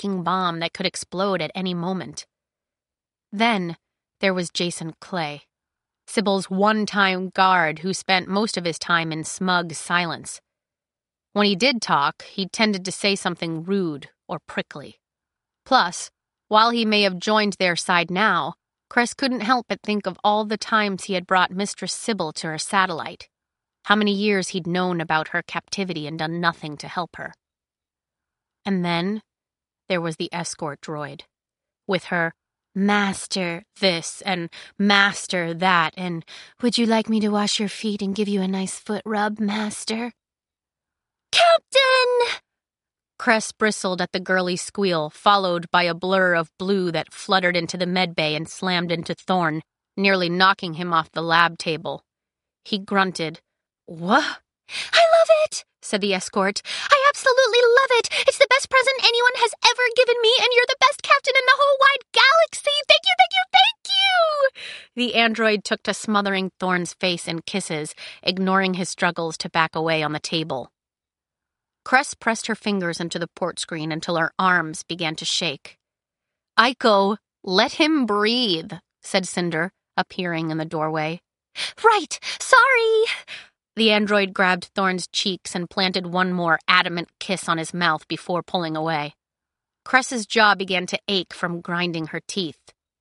ticking bomb that could explode at any moment. Then there was Jason Clay, Sybil's one-time guard who spent most of his time in smug silence. When he did talk, he tended to say something rude or prickly. Plus, while he may have joined their side now, Cress couldn't help but think of all the times he had brought Mistress Sybil to her satellite, how many years he'd known about her captivity and done nothing to help her. And then there was the escort droid, with her master this and master that, and would you like me to wash your feet and give you a nice foot rub, master? Captain! Cress bristled at the girly squeal, followed by a blur of blue that fluttered into the medbay and slammed into Thorn, nearly knocking him off the lab table. He grunted. What? I love it, said the escort. I absolutely love it. It's the best present anyone has ever given me, and you're the best captain in the whole wide galaxy. Thank you, thank you, thank you! The android took to smothering Thorn's face in kisses, ignoring his struggles to back away on the table. Cress pressed her fingers into the port screen until her arms began to shake. Aiko, let him breathe, said Cinder, appearing in the doorway. Right, sorry! The android grabbed Thorn's cheeks and planted one more adamant kiss on his mouth before pulling away. Cress's jaw began to ache from grinding her teeth.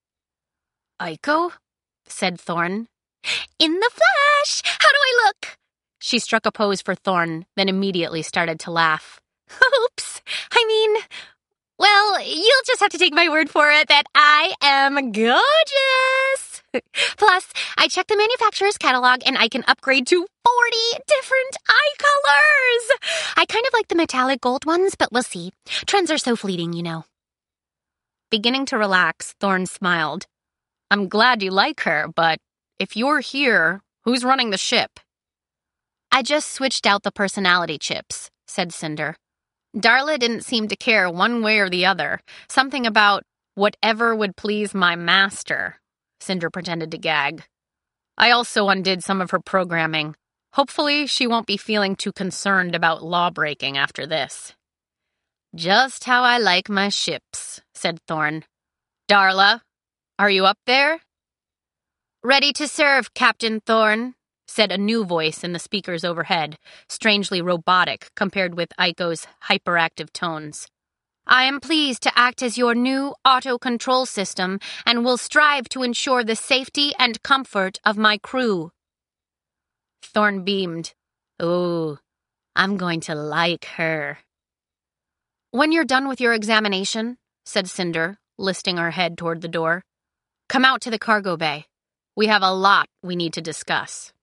Aiko? Said Thorn. In the flesh! How do I look? She struck a pose for Thorn, then immediately started to laugh. Oops! Well, you'll just have to take my word for it that I am gorgeous! Plus, I checked the manufacturer's catalog and I can upgrade to 40 different eye colors! I kind of like the metallic gold ones, but we'll see. Trends are so fleeting, you know. Beginning to relax, Thorn smiled. I'm glad you like her, but if you're here, who's running the ship? I just switched out the personality chips, said Cinder. Darla didn't seem to care one way or the other. Something about whatever would please my master. Cinder pretended to gag. I also undid some of her programming. Hopefully she won't be feeling too concerned about law-breaking after this. Just how I like my ships, said Thorn. Darla, are you up there? Ready to serve, Captain Thorn, said a new voice in the speakers overhead, strangely robotic compared with Aiko's hyperactive tones. I am pleased to act as your new auto-control system and will strive to ensure the safety and comfort of my crew. Thorn beamed. Ooh, I'm going to like her. When you're done with your examination, said Cinder, listing her head toward the door, come out to the cargo bay. We have a lot we need to discuss.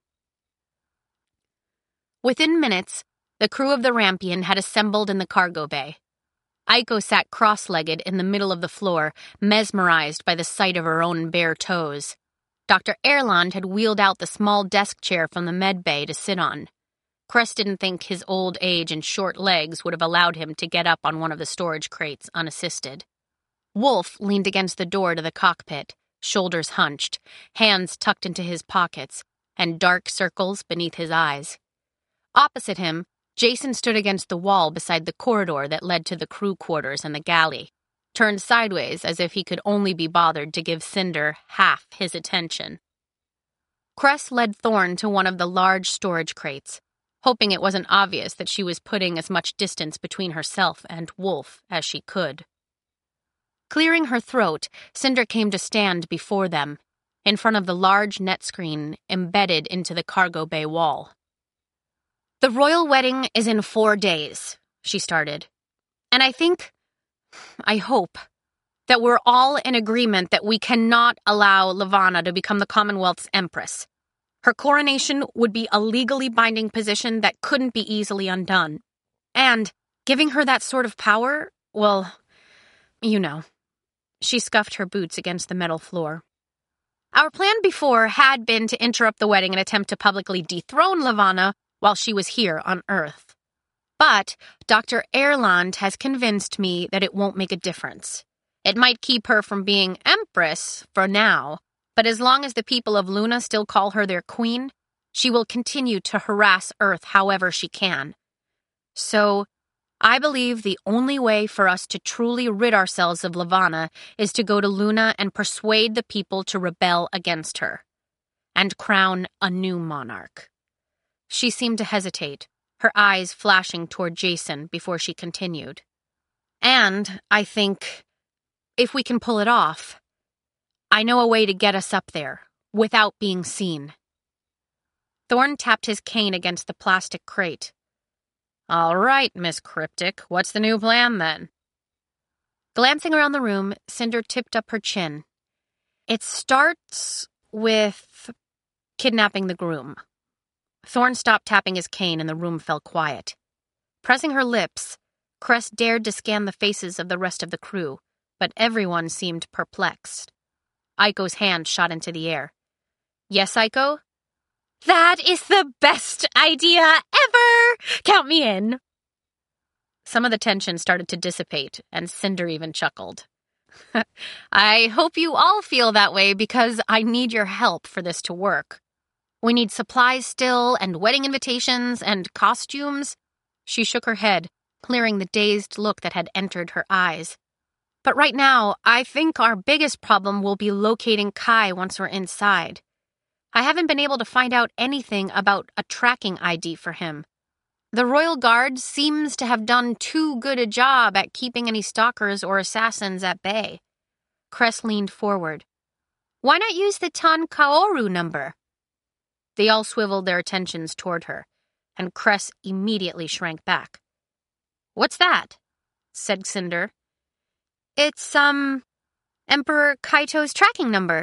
Within minutes, the crew of the Rampion had assembled in the cargo bay. Aiko sat cross-legged in the middle of the floor, mesmerized by the sight of her own bare toes. Dr. Erland had wheeled out the small desk chair from the med bay to sit on. Cress didn't think his old age and short legs would have allowed him to get up on one of the storage crates unassisted. Wolf leaned against the door to the cockpit, shoulders hunched, hands tucked into his pockets, and dark circles beneath his eyes. Opposite him, Jason stood against the wall beside the corridor that led to the crew quarters and the galley, turned sideways as if he could only be bothered to give Cinder half his attention. Cress led Thorn to one of the large storage crates, hoping it wasn't obvious that she was putting as much distance between herself and Wolf as she could. Clearing her throat, Cinder came to stand before them, in front of the large net screen embedded into the cargo bay wall. The royal wedding is in 4 days, she started. And I hope, that we're all in agreement that we cannot allow Levana to become the Commonwealth's empress. Her coronation would be a legally binding position that couldn't be easily undone. And giving her that sort of power, well, you know. She scuffed her boots against the metal floor. Our plan before had been to interrupt the wedding and attempt to publicly dethrone Levana while she was here on Earth. But Dr. Erland has convinced me that it won't make a difference. It might keep her from being empress for now, but as long as the people of Luna still call her their queen, she will continue to harass Earth however she can. So, I believe the only way for us to truly rid ourselves of Lavanna is to go to Luna and persuade the people to rebel against her, and crown a new monarch. She seemed to hesitate, her eyes flashing toward Jason before she continued. And, I think, if we can pull it off, I know a way to get us up there, without being seen. Thorn tapped his cane against the plastic crate. All right, Miss Cryptic, what's the new plan then? Glancing around the room, Cinder tipped up her chin. It starts with kidnapping the groom. Thorn stopped tapping his cane and the room fell quiet. Pressing her lips, Cress dared to scan the faces of the rest of the crew, but everyone seemed perplexed. Aiko's hand shot into the air. Yes, Aiko? That is the best idea ever! Count me in! Some of the tension started to dissipate, and Cinder even chuckled. I hope you all feel that way because I need your help for this to work. We need supplies still, and wedding invitations, and costumes. She shook her head, clearing the dazed look that had entered her eyes. But right now, I think our biggest problem will be locating Kai once we're inside. I haven't been able to find out anything about a tracking ID for him. The Royal Guard seems to have done too good a job at keeping any stalkers or assassins at bay. Cress leaned forward. Why not use the Tan Kaoru number? They all swiveled their attentions toward her, and Cress immediately shrank back. What's that? Said Cinder. It's, Emperor Kaito's tracking number,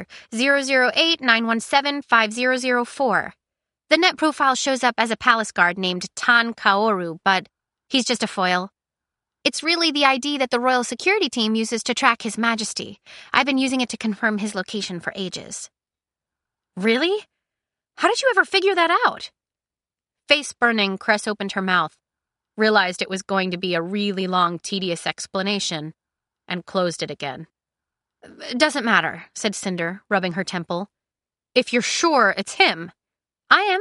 008-917-5004. The net profile shows up as a palace guard named Tan Kaoru, but he's just a foil. It's really the ID that the royal security team uses to track His Majesty. I've been using it to confirm his location for ages. Really? How did you ever figure that out? Face burning, Cress opened her mouth, realized it was going to be a really long, tedious explanation, and closed it again. Doesn't matter, said Cinder, rubbing her temple. If you're sure it's him. I am.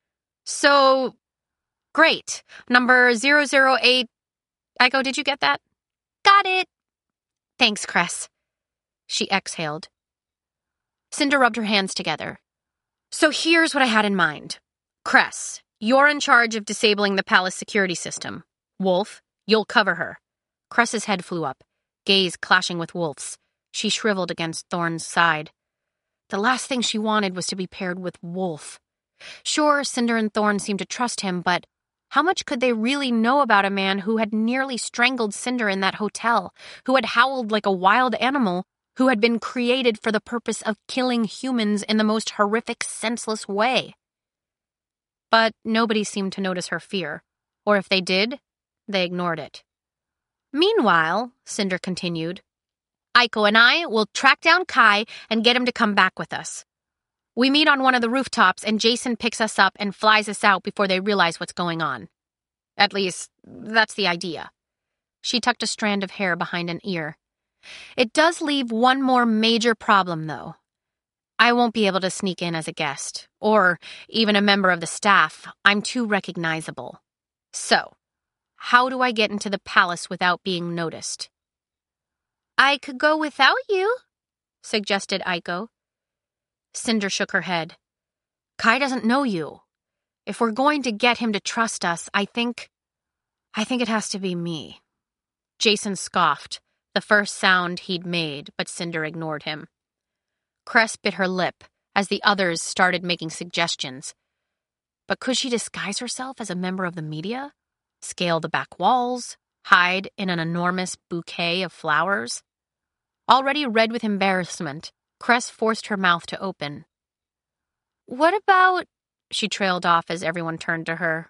So, great. Number 008. Aiko, did you get that? Got it. Thanks, Cress. She exhaled. Cinder rubbed her hands together. So here's what I had in mind. Cress, you're in charge of disabling the palace security system. Wolf, you'll cover her. Cress's head flew up, gaze clashing with Wolf's. She shriveled against Thorn's side. The last thing she wanted was to be paired with Wolf. Sure, Cinder and Thorn seemed to trust him, but how much could they really know about a man who had nearly strangled Cinder in that hotel, who had howled like a wild animal, who had been created for the purpose of killing humans in the most horrific, senseless way? But nobody seemed to notice her fear, or if they did, they ignored it. Meanwhile, Cinder continued, Aiko and I will track down Kai and get him to come back with us. We meet on one of the rooftops and Jason picks us up and flies us out before they realize what's going on. At least, that's the idea. She tucked a strand of hair behind an ear. It does leave one more major problem, though. I won't be able to sneak in as a guest, or even a member of the staff. I'm too recognizable. So, how do I get into the palace without being noticed? I could go without you, suggested Aiko. Cinder shook her head. Kai doesn't know you. If we're going to get him to trust us, I think it has to be me. Jason scoffed, the first sound he'd made, but Cinder ignored him. Cress bit her lip as the others started making suggestions. But could she disguise herself as a member of the media? Scale the back walls? Hide in an enormous bouquet of flowers? Already red with embarrassment, Cress forced her mouth to open. What about... She trailed off as everyone turned to her.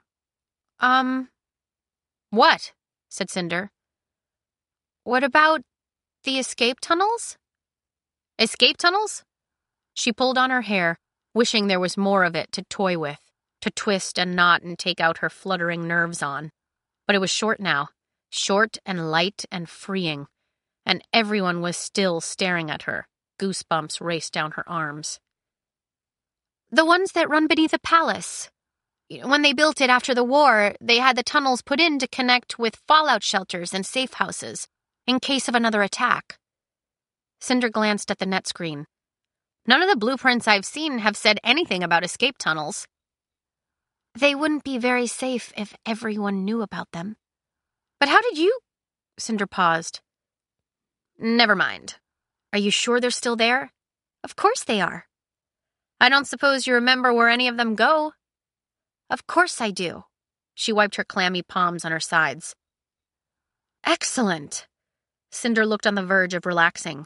What? Said Cinder. What about the escape tunnels? Escape tunnels? She pulled on her hair, wishing there was more of it to toy with, to twist and knot and take out her fluttering nerves on. But it was short now, short and light and freeing, and everyone was still staring at her. Goosebumps raced down her arms. The ones that run beneath a palace. When they built it after the war, they had the tunnels put in to connect with fallout shelters and safe houses, in case of another attack. Cinder glanced at the net screen. None of the blueprints I've seen have said anything about escape tunnels. They wouldn't be very safe if everyone knew about them. But how did you? Cinder paused. Never mind. Are you sure they're still there? Of course they are. I don't suppose you remember where any of them go? Of course I do. She wiped her clammy palms on her sides. Excellent. Cinder looked on the verge of relaxing.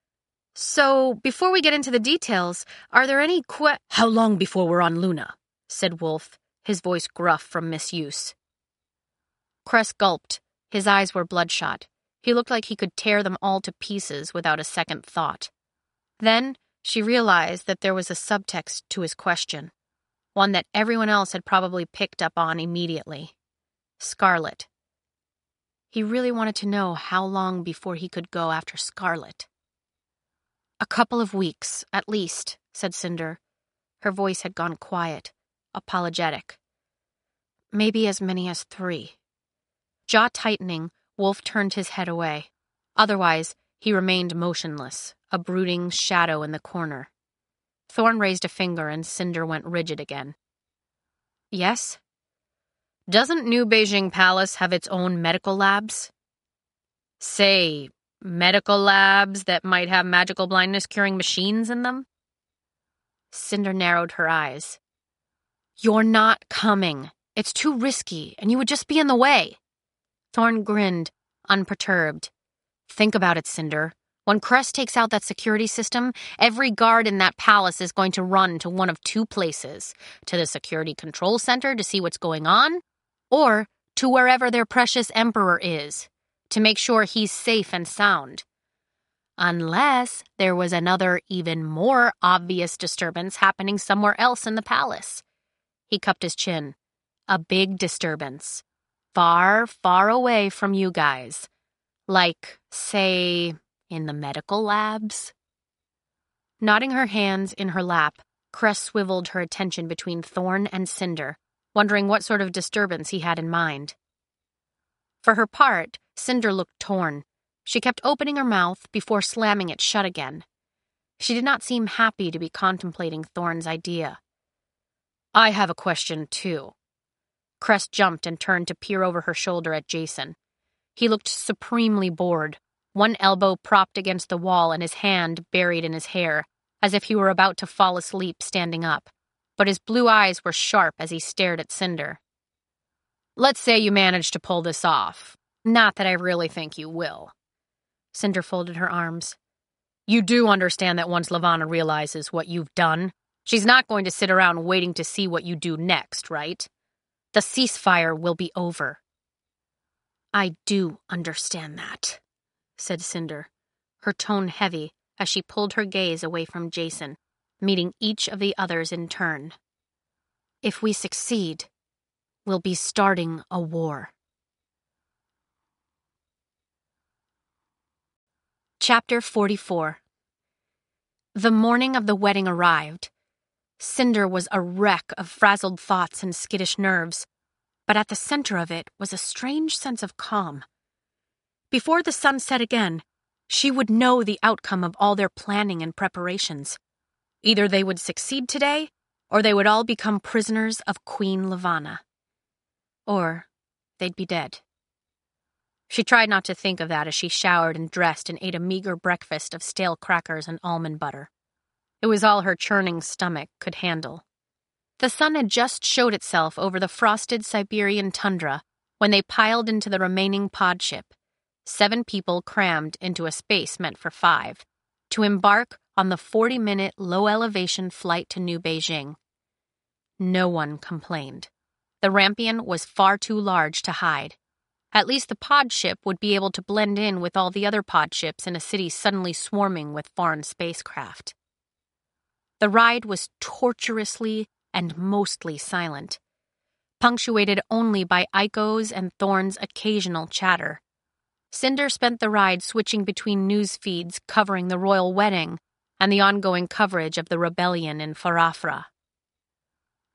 So, before we get into the details, are there any How long before we're on Luna? Said Wolf, his voice gruff from misuse. Cress gulped. His eyes were bloodshot. He looked like he could tear them all to pieces without a second thought. Then, she realized that there was a subtext to his question, one that everyone else had probably picked up on immediately. Scarlet. He really wanted to know how long before he could go after Scarlet. A couple of weeks, at least, said Cinder. Her voice had gone quiet, apologetic. Maybe as many as 3. Jaw tightening, Wolf turned his head away. Otherwise, he remained motionless, a brooding shadow in the corner. Thorn raised a finger and Cinder went rigid again. Yes? Doesn't New Beijing Palace have its own medical labs? Say, medical labs that might have magical blindness curing machines in them? Cinder narrowed her eyes. You're not coming. It's too risky, and you would just be in the way. Thorn grinned, unperturbed. Think about it, Cinder. When Cress takes out that security system, every guard in that palace is going to run to one of 2 places. To the security control center to see what's going on, or to wherever their precious emperor is, to make sure he's safe and sound. Unless there was another, even more obvious disturbance happening somewhere else in the palace. He cupped his chin. A big disturbance. Far, far away from you guys. Like, say, in the medical labs? Nodding her hands in her lap, Cress swiveled her attention between Thorn and Cinder, wondering what sort of disturbance he had in mind. For her part, Cinder looked torn. She kept opening her mouth before slamming it shut again. She did not seem happy to be contemplating Thorn's idea. I have a question, too. Cress jumped and turned to peer over her shoulder at Jason. He looked supremely bored, one elbow propped against the wall and his hand buried in his hair, as if he were about to fall asleep standing up, but his blue eyes were sharp as he stared at Cinder. Let's say you manage to pull this off. Not that I really think you will. Cinder folded her arms. You do understand that once Lavanna realizes what you've done, she's not going to sit around waiting to see what you do next, right? The ceasefire will be over. I do understand that, said Cinder, her tone heavy as she pulled her gaze away from Jason, meeting each of the others in turn. If we succeed, we'll be starting a war. Chapter 44. The morning of the wedding arrived. Cinder was a wreck of frazzled thoughts and skittish nerves, but at the center of it was a strange sense of calm. Before the sun set again, she would know the outcome of all their planning and preparations. Either they would succeed today, or they would all become prisoners of Queen Lavanna. Or they'd be dead. She tried not to think of that as she showered and dressed and ate a meager breakfast of stale crackers and almond butter. It was all her churning stomach could handle. The sun had just showed itself over the frosted Siberian tundra when they piled into the remaining pod ship, 7 people crammed into a space meant for 5, to embark on the 40-minute low-elevation flight to New Beijing. No one complained. The Rampion was far too large to hide. At least the pod ship would be able to blend in with all the other pod ships in a city suddenly swarming with foreign spacecraft. The ride was torturously and mostly silent, punctuated only by Aiko's and Thorn's occasional chatter. Cinder spent the ride switching between news feeds covering the royal wedding and the ongoing coverage of the rebellion in Farafra.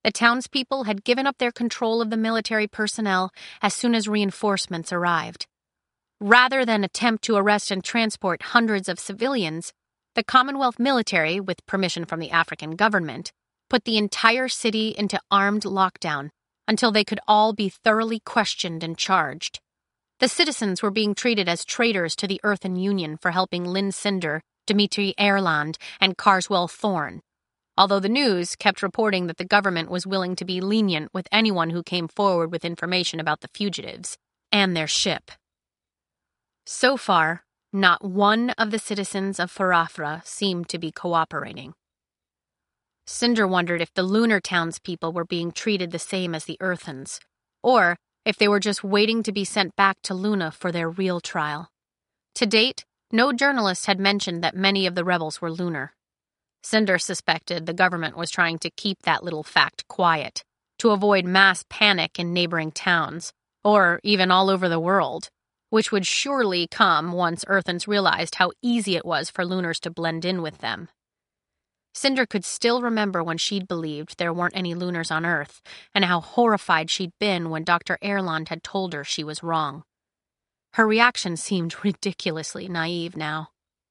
The townspeople had given up their control of the military personnel as soon as reinforcements arrived. Rather than attempt to arrest and transport hundreds of civilians, the Commonwealth military, with permission from the African government, put the entire city into armed lockdown until they could all be thoroughly questioned and charged. The citizens were being treated as traitors to the Earthen Union for helping Lynn Cinder, Dimitri Erland, and Carswell Thorne, although the news kept reporting that the government was willing to be lenient with anyone who came forward with information about the fugitives and their ship. So far, not one of the citizens of Farafra seemed to be cooperating. Cinder wondered if the lunar townspeople were being treated the same as the Earthens, or if they were just waiting to be sent back to Luna for their real trial. To date, no journalist had mentioned that many of the rebels were lunar. Cinder suspected the government was trying to keep that little fact quiet, to avoid mass panic in neighboring towns, or even all over the world, which would surely come once Earthens realized how easy it was for lunars to blend in with them. Cinder could still remember when she'd believed there weren't any lunars on Earth, and how horrified she'd been when Dr. Erland had told her she was wrong. Her reaction seemed ridiculously naive now.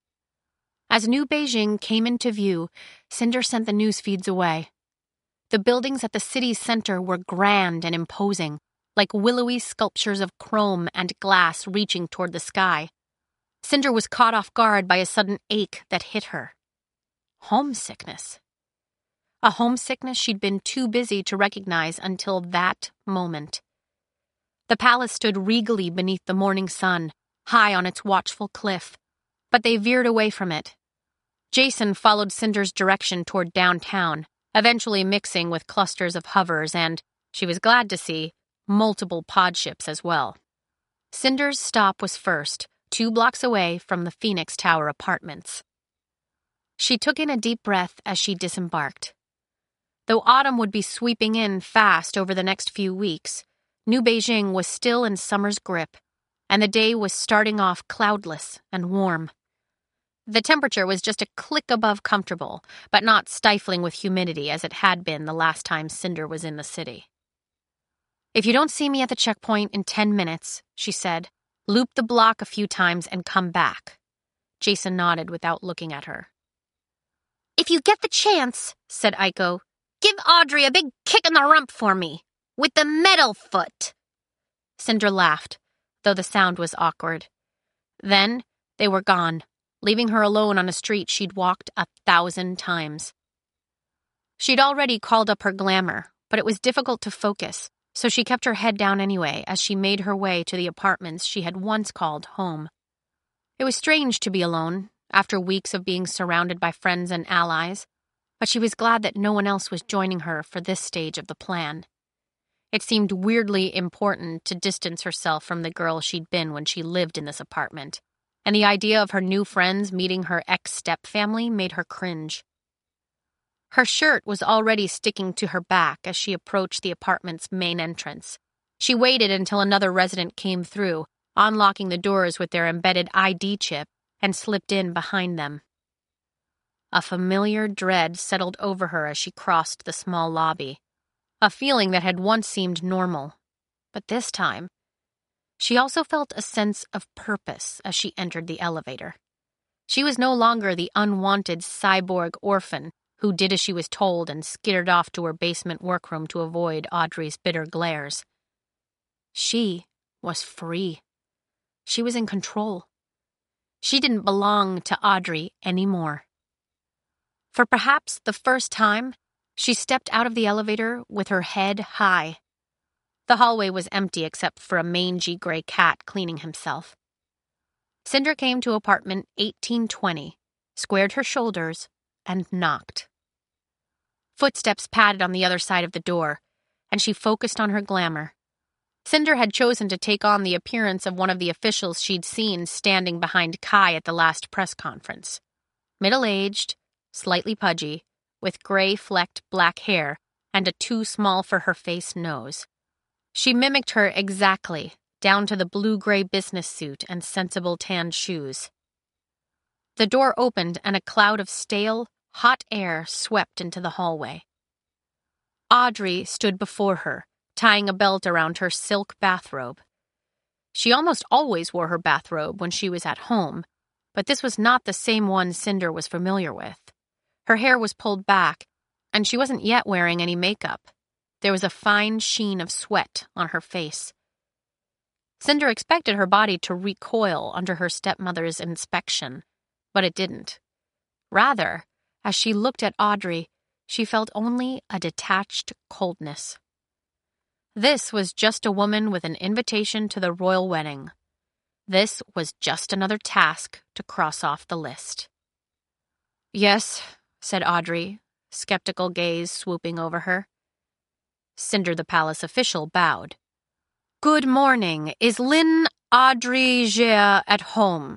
As New Beijing came into view, Cinder sent the news feeds away. The buildings at the city's center were grand and imposing, like willowy sculptures of chrome and glass reaching toward the sky. Cinder was caught off guard by a sudden ache that hit her. Homesickness. A homesickness she'd been too busy to recognize until that moment. The palace stood regally beneath the morning sun, high on its watchful cliff, but they veered away from it. Jason followed Cinder's direction toward downtown, eventually mixing with clusters of hovers and, she was glad to see, multiple pod ships as well. Cinder's stop was first, 2 blocks away from the Phoenix Tower apartments. She took in a deep breath as she disembarked. Though autumn would be sweeping in fast over the next few weeks, New Beijing was still in summer's grip, and the day was starting off cloudless and warm. The temperature was just a click above comfortable, but not stifling with humidity as it had been the last time Cinder was in the city. "If you don't see me at the checkpoint in 10 minutes, she said, loop the block a few times and come back." Jason nodded without looking at her. "If you get the chance," said Aiko, "give Audrey a big kick in the rump for me, with the metal foot." Cinder laughed, though the sound was awkward. Then they were gone, leaving her alone on a street she'd walked 1,000 times. She'd already called up her glamour, but it was difficult to focus, so she kept her head down anyway as she made her way to the apartments she had once called home. It was strange to be alone, after weeks of being surrounded by friends and allies, but she was glad that no one else was joining her for this stage of the plan. It seemed weirdly important to distance herself from the girl she'd been when she lived in this apartment, and the idea of her new friends meeting her ex-stepfamily made her cringe. Her shirt was already sticking to her back as she approached the apartment's main entrance. She waited until another resident came through, unlocking the doors with their embedded ID chip, and slipped in behind them. A familiar dread settled over her as she crossed the small lobby, a feeling that had once seemed normal. But this time, she also felt a sense of purpose as she entered the elevator. She was no longer the unwanted cyborg orphan who did as she was told and skittered off to her basement workroom to avoid Audrey's bitter glares. She was free. She was in control. She didn't belong to Audrey anymore. For perhaps the first time, she stepped out of the elevator with her head high. The hallway was empty except for a mangy gray cat cleaning himself. Cinder came to apartment 1820, squared her shoulders, and knocked. Footsteps padded on the other side of the door, and she focused on her glamour. Cinder had chosen to take on the appearance of one of the officials she'd seen standing behind Kai at the last press conference. Middle-aged, slightly pudgy, with gray-flecked black hair and a too-small-for-her-face nose. She mimicked her exactly, down to the blue-gray business suit and sensible tanned shoes. The door opened and a cloud of stale, hot air swept into the hallway. Audrey stood before her, tying a belt around her silk bathrobe. She almost always wore her bathrobe when she was at home, but this was not the same one Cinder was familiar with. Her hair was pulled back, and she wasn't yet wearing any makeup. There was a fine sheen of sweat on her face. Cinder expected her body to recoil under her stepmother's inspection, but it didn't. Rather, as she looked at Audrey, she felt only a detached coldness. This was just a woman with an invitation to the royal wedding. This was just another task to cross off the list. "Yes," said Audrey, skeptical gaze swooping over her. Cinder the palace official bowed. "Good morning. Is Lynn Audrey Gea at home?"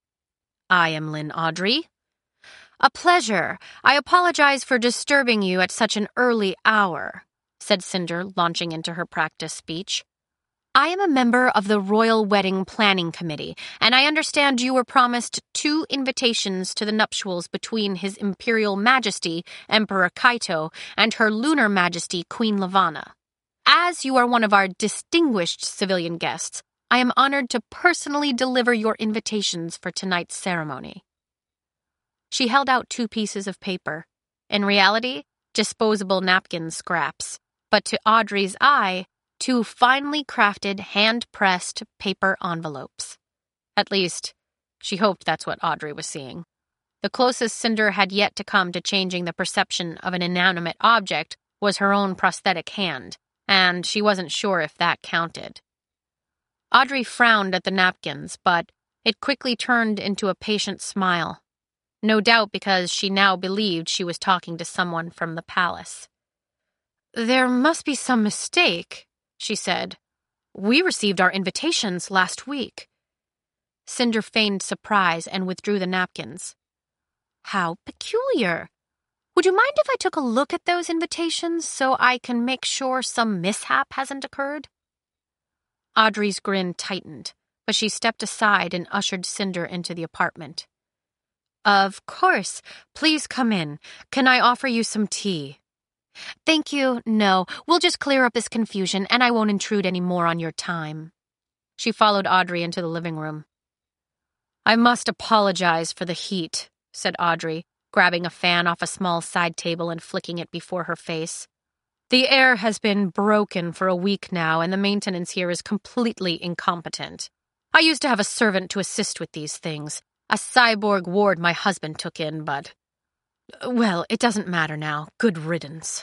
"I am Lynn Audrey." "A pleasure. I apologize for disturbing you at such an early hour," said Cinder, launching into her practice speech. "I am a member of the Royal Wedding Planning Committee, and I understand you were promised 2 invitations to the nuptials between His Imperial Majesty, Emperor Kaito, and Her Lunar Majesty, Queen Lavanna. As you are one of our distinguished civilian guests, I am honored to personally deliver your invitations for tonight's ceremony." She held out 2 pieces of paper. In reality, disposable napkin scraps, but to Audrey's eye, 2 finely crafted, hand-pressed paper envelopes. At least, she hoped that's what Audrey was seeing. The closest Cinder had yet to come to changing the perception of an inanimate object was her own prosthetic hand, and she wasn't sure if that counted. Audrey frowned at the napkins, but it quickly turned into a patient smile. No doubt because she now believed she was talking to someone from the palace. "There must be some mistake," she said. "We received our invitations last week." Cinder feigned surprise and withdrew the napkins. "How peculiar. Would you mind if I took a look at those invitations so I can make sure some mishap hasn't occurred?" Audrey's grin tightened, but she stepped aside and ushered Cinder into the apartment. "Of course. Please come in. Can I offer you some tea?" "Thank you. No, we'll just clear up this confusion and I won't intrude any more on your time." She followed Audrey into the living room. "I must apologize for the heat," said Audrey, grabbing a fan off a small side table and flicking it before her face. "The air has been broken for a week now and the maintenance here is completely incompetent. I used to have a servant to assist with these things. A cyborg ward my husband took in, but... Well, it doesn't matter now. Good riddance."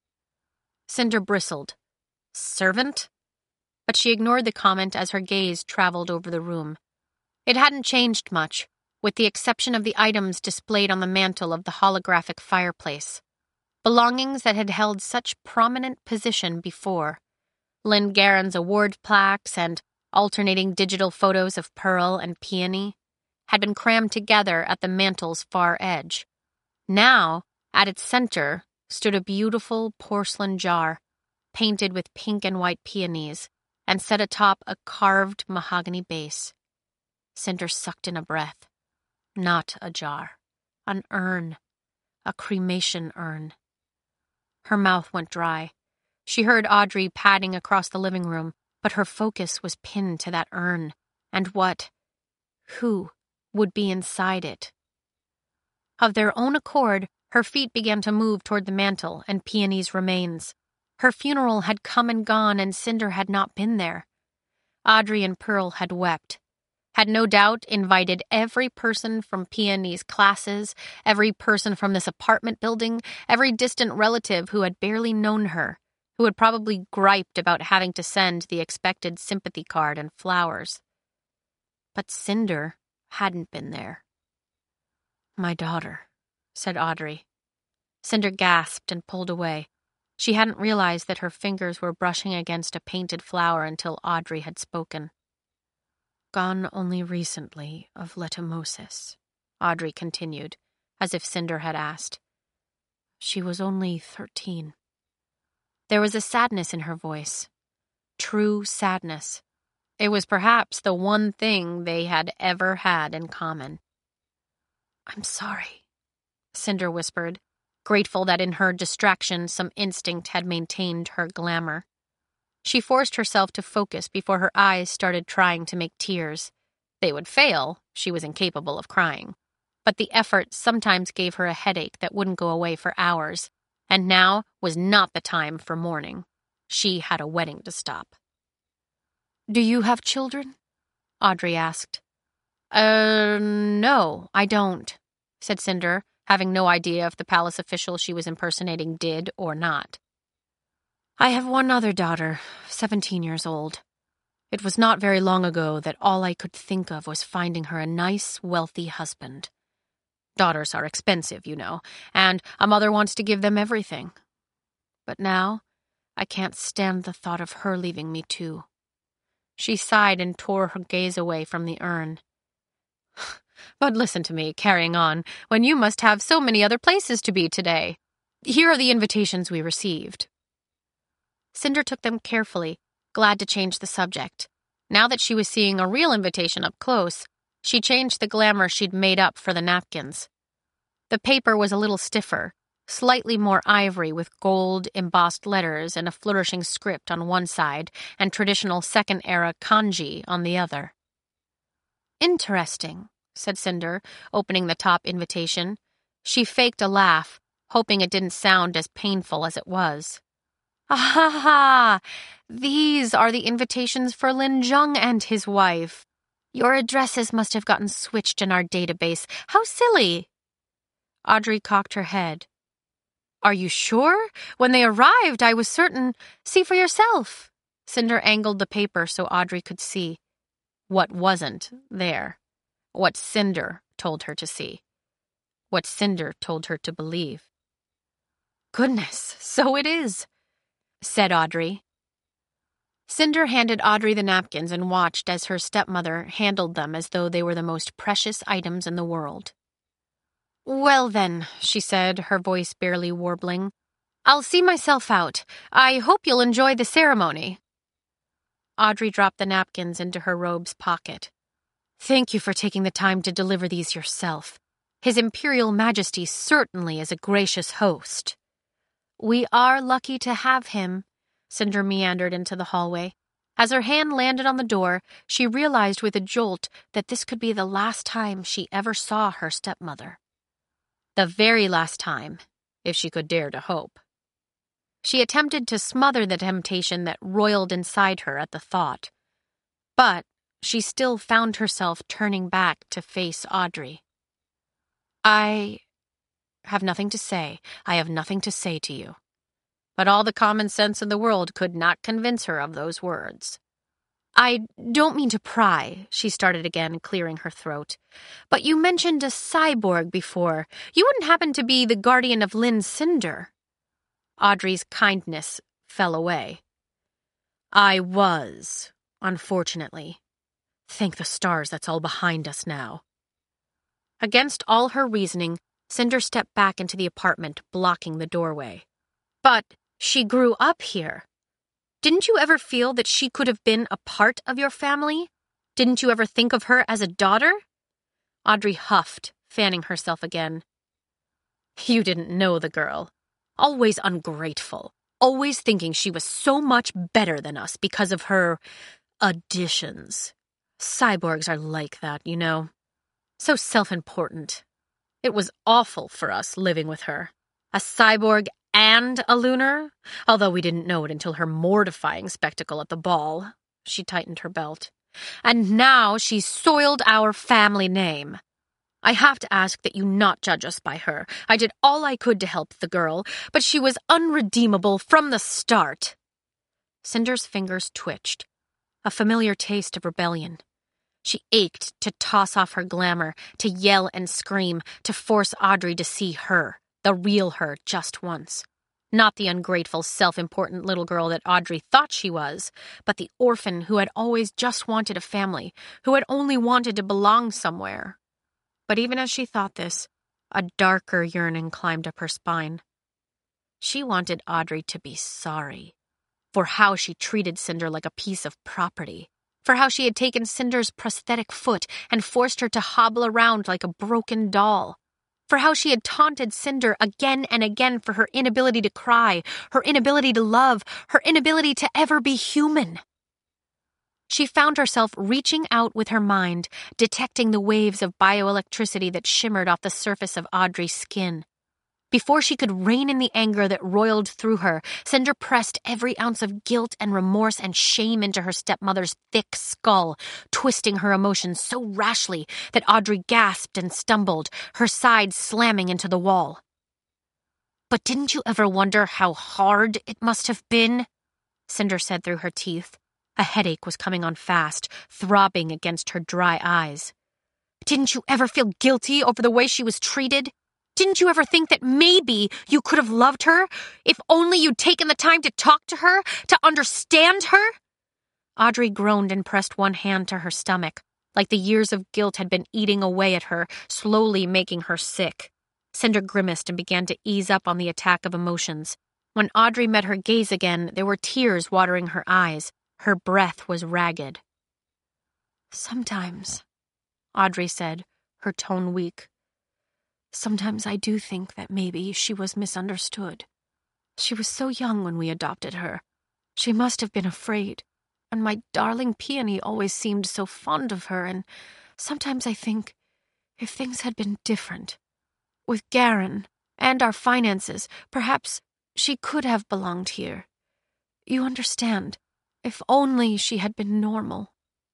Cinder bristled. Servant? But she ignored the comment as her gaze traveled over the room. It hadn't changed much, with the exception of the items displayed on the mantel of the holographic fireplace. Belongings that had held such prominent position before. Lynn Garen's award plaques and alternating digital photos of Pearl and Peony had been crammed together at the mantel's far edge. Now, at its center, stood a beautiful porcelain jar, painted with pink and white peonies, and set atop a carved mahogany base. Cinder sucked in a breath. Not a jar. An urn. A cremation urn. Her mouth went dry. She heard Audrey padding across the living room, but her focus was pinned to that urn, and who would be inside it. Of their own accord, her feet began to move toward the mantel and Peony's remains. Her funeral had come and gone, and Cinder had not been there. Audrey and Pearl had wept, had no doubt invited every person from Peony's classes, every person from this apartment building, every distant relative who had barely known her, who had probably griped about having to send the expected sympathy card and flowers. But Cinder hadn't been there. "My daughter," said Audrey. Cinder gasped and pulled away. She hadn't realized that her fingers were brushing against a painted flower until Audrey had spoken. "Gone only recently of letomosis," Audrey continued, as if Cinder had asked. "She was only 13. There was a sadness in her voice. True sadness. It was perhaps the one thing they had ever had in common. "I'm sorry," Cinder whispered, grateful that in her distraction some instinct had maintained her glamour. She forced herself to focus before her eyes started trying to make tears. They would fail, she was incapable of crying. But the effort sometimes gave her a headache that wouldn't go away for hours, and now was not the time for mourning. She had a wedding to stop. "Do you have children?" Audrey asked. No, I don't," said Cinder, having no idea if the palace official she was impersonating did or not. "I have one other daughter, 17 years old. It was not very long ago that all I could think of was finding her a nice, wealthy husband. Daughters are expensive, you know, and a mother wants to give them everything. But now, I can't stand the thought of her leaving me too." She sighed and tore her gaze away from the urn. "But listen to me, carrying on, when you must have so many other places to be today. Here are the invitations we received." Cinder took them carefully, glad to change the subject. Now that she was seeing a real invitation up close, she changed the glamour she'd made up for the napkins. The paper was a little stiffer, slightly more ivory with gold embossed letters and a flourishing script on one side and traditional second-era kanji on the other. "Interesting," said Cinder, opening the top invitation. She faked a laugh, hoping it didn't sound as painful as it was. "Ah, these are the invitations for Lin Zheng and his wife. Your addresses must have gotten switched in our database. How silly!" Audrey cocked her head. "Are you sure? When they arrived, I was certain. See for yourself." Cinder angled the paper so Audrey could see what wasn't there, what Cinder told her to see, what Cinder told her to believe. "Goodness, so it is," said Audrey. Cinder handed Audrey the napkins and watched as her stepmother handled them as though they were the most precious items in the world. "Well then," she said, her voice barely warbling, "I'll see myself out. I hope you'll enjoy the ceremony." Audrey dropped the napkins into her robe's pocket. "Thank you for taking the time to deliver these yourself. His Imperial Majesty certainly is a gracious host." "We are lucky to have him," Cinder meandered into the hallway. As her hand landed on the door, she realized with a jolt that this could be the last time she ever saw her stepmother. The very last time, if she could dare to hope. She attempted to smother the temptation that roiled inside her at the thought. But she still found herself turning back to face Audrey. "I have nothing to say. I have nothing to say to you." But all the common sense in the world could not convince her of those words. "I don't mean to pry," she started again, clearing her throat. "But you mentioned a cyborg before. You wouldn't happen to be the guardian of Lin Cinder?" Audrey's kindness fell away. "I was, unfortunately. Thank the stars that's all behind us now." Against all her reasoning, Cinder stepped back into the apartment, blocking the doorway. "But she grew up here. Didn't you ever feel that she could have been a part of your family? Didn't you ever think of her as a daughter?" Audrey huffed, fanning herself again. "You didn't know the girl. Always ungrateful. Always thinking she was so much better than us because of her additions. Cyborgs are like that, you know. So self-important. It was awful for us living with her. A cyborg and a lunar, although we didn't know it until her mortifying spectacle at the ball." She tightened her belt. "And now she's soiled our family name. I have to ask that you not judge us by her. I did all I could to help the girl, but she was unredeemable from the start." Cinder's fingers twitched, a familiar taste of rebellion. She ached to toss off her glamour, to yell and scream, to force Audrey to see her, the real her, just once. Not the ungrateful, self-important little girl that Audrey thought she was, but the orphan who had always just wanted a family, who had only wanted to belong somewhere. But even as she thought this, a darker yearning climbed up her spine. She wanted Audrey to be sorry for how she treated Cinder like a piece of property, for how she had taken Cinder's prosthetic foot and forced her to hobble around like a broken doll, for how she had taunted Cinder again and again for her inability to cry, her inability to love, her inability to ever be human. She found herself reaching out with her mind, detecting the waves of bioelectricity that shimmered off the surface of Audrey's skin. Before she could rein in the anger that roiled through her, Cinder pressed every ounce of guilt and remorse and shame into her stepmother's thick skull, twisting her emotions so rashly that Audrey gasped and stumbled, her side slamming into the wall. "But didn't you ever wonder how hard it must have been?" Cinder said through her teeth. A headache was coming on fast, throbbing against her dry eyes. "Didn't you ever feel guilty over the way she was treated? Didn't you ever think that maybe you could have loved her, if only you'd taken the time to talk to her, to understand her?" Audrey groaned and pressed one hand to her stomach, like the years of guilt had been eating away at her, slowly making her sick. Cinder grimaced and began to ease up on the attack of emotions. When Audrey met her gaze again, there were tears watering her eyes. Her breath was ragged. "Sometimes," Audrey said, her tone weak. "Sometimes I do think that maybe she was misunderstood. She was so young when we adopted her. She must have been afraid, and my darling Peony always seemed so fond of her, and sometimes I think if things had been different, with Garen and our finances, perhaps she could have belonged here. You understand, if only she had been normal."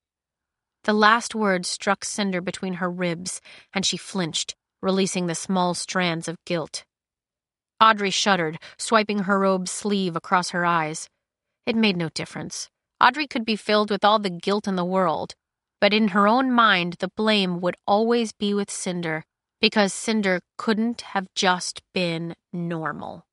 The last word struck Cinder between her ribs, and she flinched, releasing the small strands of guilt. Audrey shuddered, swiping her robe's sleeve across her eyes. It made no difference. Audrey could be filled with all the guilt in the world, but in her own mind the blame would always be with Cinder, because Cinder couldn't have just been normal.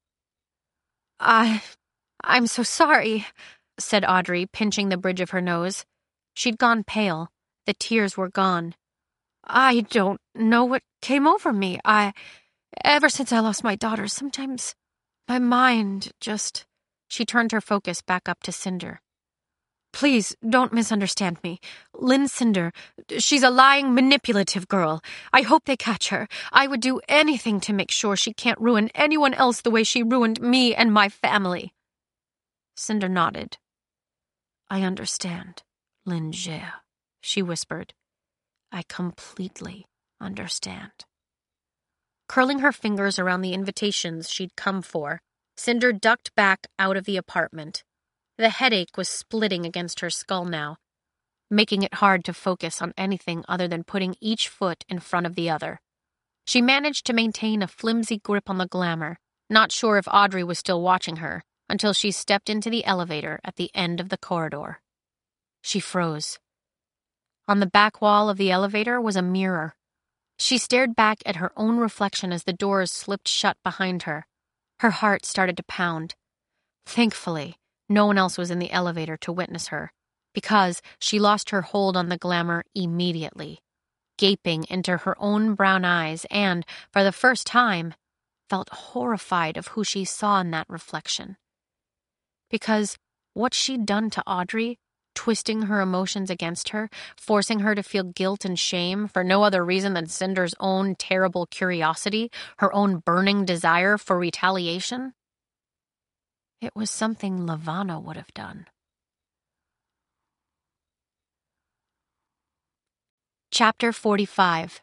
I'm so sorry," said Audrey, pinching the bridge of her nose. She'd gone pale. The tears were gone. "I don't know what came over me. Ever since I lost my daughter, sometimes my mind just..." She turned her focus back up to Cinder. "Please, don't misunderstand me. Lynn Cinder, she's a lying, manipulative girl. I hope they catch her. I would do anything to make sure she can't ruin anyone else the way she ruined me and my family." Cinder nodded. "I understand, Lynn Gea," she whispered. "I completely understand." Curling her fingers around the invitations she'd come for, Cinder ducked back out of the apartment. The headache was splitting against her skull now, making it hard to focus on anything other than putting each foot in front of the other. She managed to maintain a flimsy grip on the glamour, not sure if Audrey was still watching her, until she stepped into the elevator at the end of the corridor. She froze. On the back wall of the elevator was a mirror. She stared back at her own reflection as the doors slipped shut behind her. Her heart started to pound. Thankfully, no one else was in the elevator to witness her, because she lost her hold on the glamour immediately, gaping into her own brown eyes and, for the first time, felt horrified of who she saw in that reflection. Because what she'd done to Audrey, twisting her emotions against her, forcing her to feel guilt and shame for no other reason than Cinder's own terrible curiosity, her own burning desire for retaliation, it was something Lavanna would have done. Chapter 45.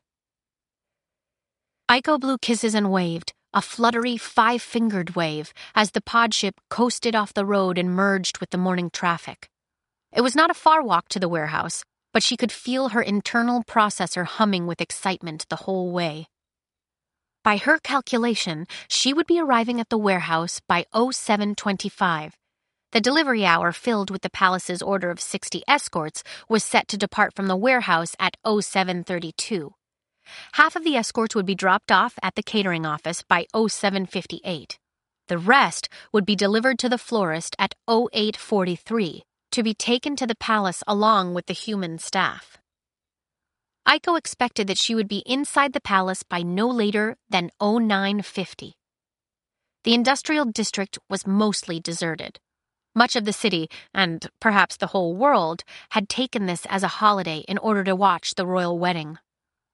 Aiko blew kisses and waved, a fluttery, five-fingered wave, as the pod ship coasted off the road and merged with the morning traffic. It was not a far walk to the warehouse, but she could feel her internal processor humming with excitement the whole way. By her calculation, she would be arriving at the warehouse by 07:25. The delivery hour filled with the palace's order of 60 escorts was set to depart from the warehouse at 07:32. Half of the escorts would be dropped off at the catering office by 07:58. The rest would be delivered to the florist at 08:43, to be taken to the palace along with the human staff. Aiko expected that she would be inside the palace by no later than 09:50. The industrial district was mostly deserted. Much of the city, and perhaps the whole world, had taken this as a holiday in order to watch the royal wedding.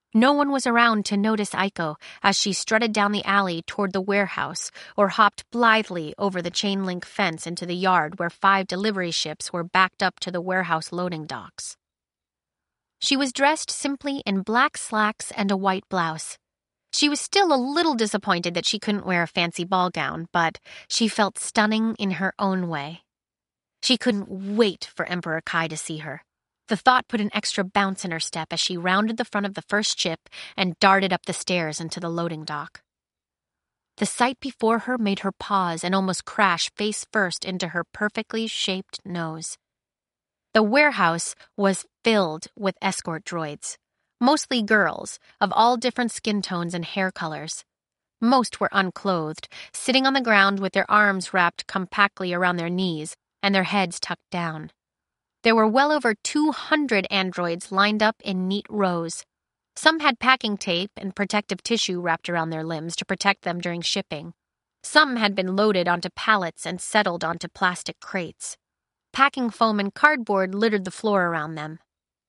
No one was around to notice Aiko as she strutted down the alley toward the warehouse or hopped blithely over the chain-link fence into the yard where 5 delivery ships were backed up to the warehouse loading docks. She was dressed simply in black slacks and a white blouse. She was still a little disappointed that she couldn't wear a fancy ball gown, but she felt stunning in her own way. She couldn't wait for Emperor Kai to see her. The thought put an extra bounce in her step as she rounded the front of the first ship and darted up the stairs into the loading dock. The sight before her made her pause and almost crash face first into her perfectly shaped nose. The warehouse was filled with escort droids, mostly girls of all different skin tones and hair colors. Most were unclothed, sitting on the ground with their arms wrapped compactly around their knees and their heads tucked down. There were well over 200 androids lined up in neat rows. Some had packing tape and protective tissue wrapped around their limbs to protect them during shipping. Some had been loaded onto pallets and settled onto plastic crates. Packing foam and cardboard littered the floor around them.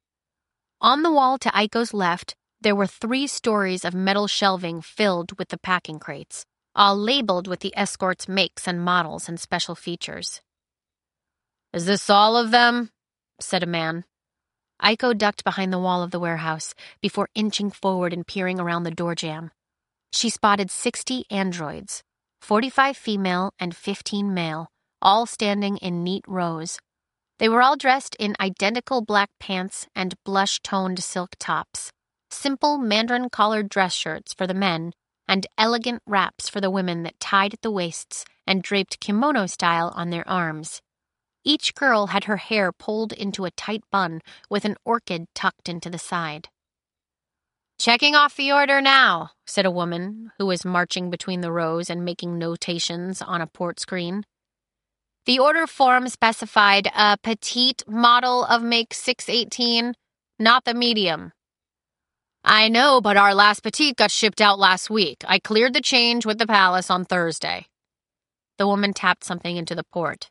On the wall to Aiko's left, there were 3 stories of metal shelving filled with the packing crates, all labeled with the escort's makes and models and special features. "Is this all of them?" said a man. Aiko ducked behind the wall of the warehouse before inching forward and peering around the door jamb. She spotted 60 androids, 45 female and 15 male, all standing in neat rows. They were all dressed in identical black pants and blush-toned silk tops, simple mandarin-collared dress shirts for the men, and elegant wraps for the women that tied at the waists and draped kimono style on their arms. Each girl had her hair pulled into a tight bun with an orchid tucked into the side. "Checking off the order now," said a woman who was marching between the rows and making notations on a port screen. "The order form specified a petite model of make 618, not the medium." "I know, but our last petite got shipped out last week. I cleared the change with the palace on Thursday." The woman tapped something into the port.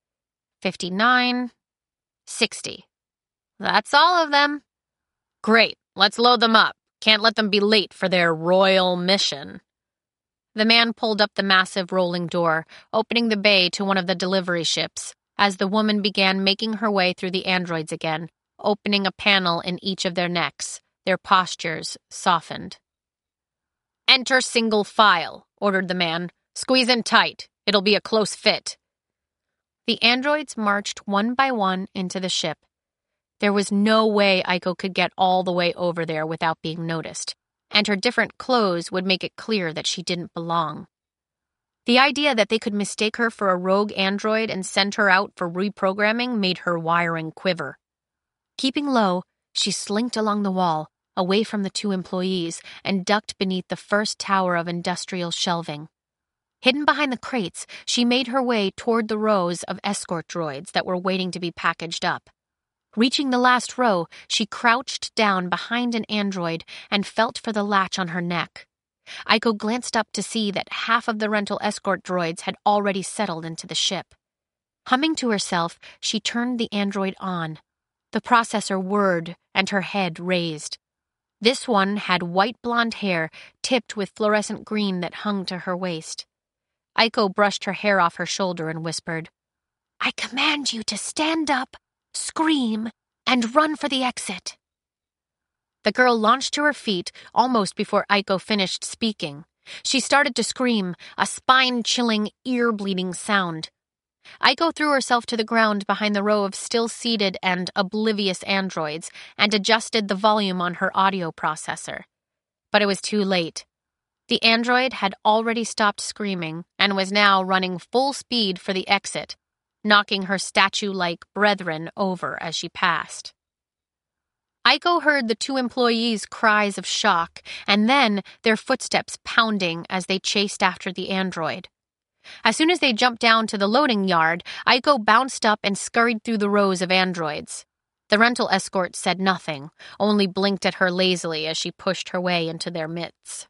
59, 60. "That's all of them." "Great, let's load them up. Can't let them be late for their royal mission." The man pulled up the massive rolling door, opening the bay to one of the delivery ships, as the woman began making her way through the androids again, opening a panel in each of their necks, their postures softened. "Enter single file," ordered the man. "Squeeze in tight. It'll be a close fit." The androids marched one by one into the ship. There was no way Aiko could get all the way over there without being noticed, and her different clothes would make it clear that she didn't belong. The idea that they could mistake her for a rogue android and send her out for reprogramming made her wiring quiver. Keeping low, she slinked along the wall, away from the 2 employees, and ducked beneath the first tower of industrial shelving. Hidden behind the crates, she made her way toward the rows of escort droids that were waiting to be packaged up. Reaching the last row, she crouched down behind an android and felt for the latch on her neck. Aiko glanced up to see that half of the rental escort droids had already settled into the ship. Humming to herself, she turned the android on. The processor whirred and her head raised. This one had white blonde hair tipped with fluorescent green that hung to her waist. Aiko brushed her hair off her shoulder and whispered, "I command you to stand up, scream, and run for the exit." The girl launched to her feet almost before Aiko finished speaking. She started to scream, a spine-chilling, ear-bleeding sound. Aiko threw herself to the ground behind the row of still-seated and oblivious androids and adjusted the volume on her audio processor. But it was too late. The android had already stopped screaming and was now running full speed for the exit, knocking her statue-like brethren over as she passed. Aiko heard the 2 employees' cries of shock, and then their footsteps pounding as they chased after the android. As soon as they jumped down to the loading yard, Aiko bounced up and scurried through the rows of androids. The rental escort said nothing, only blinked at her lazily as she pushed her way into their midst.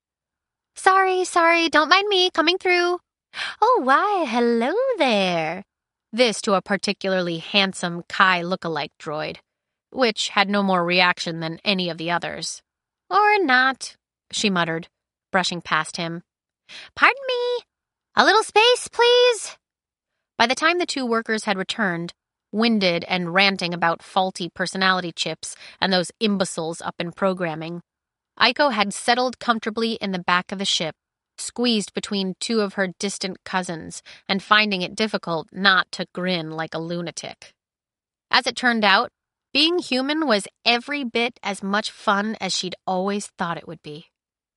Sorry, don't mind me, coming through." "Oh, why, hello there." This to a particularly handsome Kai look-alike droid, which had no more reaction than any of the others. Or not, she muttered, brushing past him. Pardon me. A little space, please. By the time the two workers had returned, winded and ranting about faulty personality chips and those imbeciles up in programming, Aiko had settled comfortably in the back of the ship, squeezed between two of her distant cousins and finding it difficult not to grin like a lunatic. As it turned out, being human was every bit as much fun as she'd always thought it would be.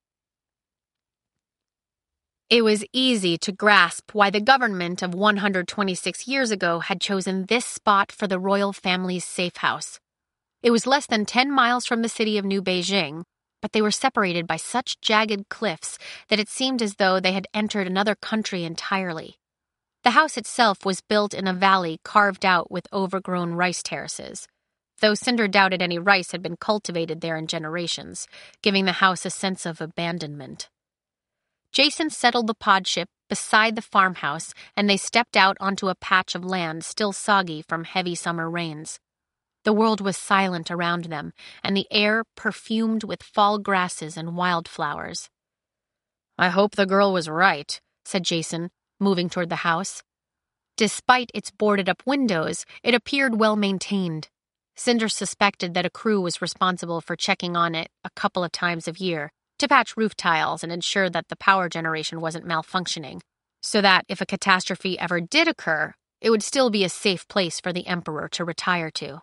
It was easy to grasp why the government of 126 years ago had chosen this spot for the royal family's safe house. It was less than 10 miles from the city of New Beijing, but they were separated by such jagged cliffs that it seemed as though they had entered another country entirely. The house itself was built in a valley carved out with overgrown rice terraces, though Cinder doubted any rice had been cultivated there in generations, giving the house a sense of abandonment. Jason settled the pod ship beside the farmhouse, and they stepped out onto a patch of land still soggy from heavy summer rains. The world was silent around them, and the air perfumed with fall grasses and wildflowers. I hope the girl was right, said Jason, moving toward the house. Despite its boarded-up windows, it appeared well-maintained. Cinder suspected that a crew was responsible for checking on it a couple of times a year, to patch roof tiles and ensure that the power generation wasn't malfunctioning, so that if a catastrophe ever did occur, it would still be a safe place for the Emperor to retire to.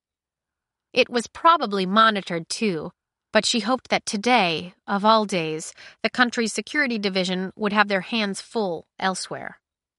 It was probably monitored too, but she hoped that today, of all days, the country's security division would have their hands full elsewhere.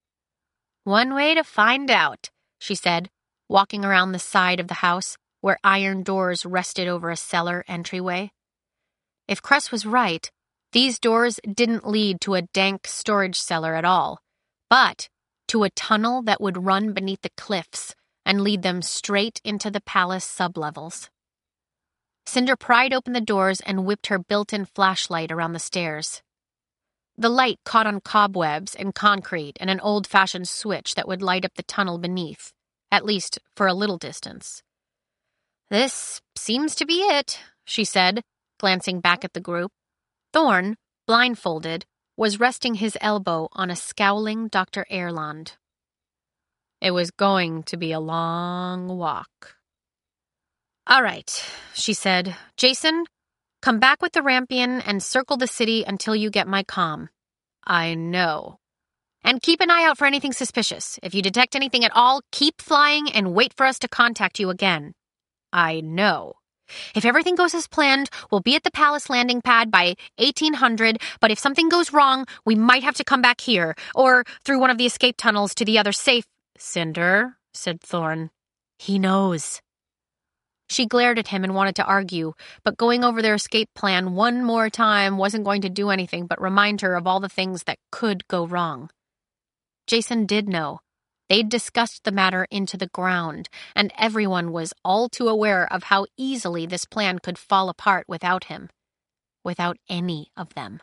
One way to find out, she said, walking around the side of the house where iron doors rested over a cellar entryway. If Cress was right, these doors didn't lead to a dank storage cellar at all, but to a tunnel that would run beneath the cliffs and lead them straight into the palace sublevels. Cinder pried open the doors and whipped her built-in flashlight around the stairs. The light caught on cobwebs and concrete and an old-fashioned switch that would light up the tunnel beneath, at least for a little distance. This seems to be it, she said, glancing back at the group. Thorn, blindfolded, was resting his elbow on a scowling Dr. Erland. It was going to be a long walk. All right, she said. Jason, come back with the Rampion and circle the city until you get my comm. I know. And keep an eye out for anything suspicious. If you detect anything at all, keep flying and wait for us to contact you again. I know. If everything goes as planned, we'll be at the palace landing pad by 1800, but if something goes wrong, we might have to come back here, or through one of the escape tunnels to the other safe— Cinder, said Thorn. He knows. She glared at him and wanted to argue, but going over their escape plan one more time wasn't going to do anything but remind her of all the things that could go wrong. Jason did know. They'd discussed the matter into the ground, and everyone was all too aware of how easily this plan could fall apart without him. Without any of them.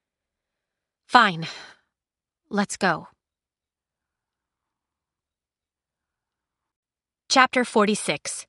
Fine. Let's go. Chapter 46.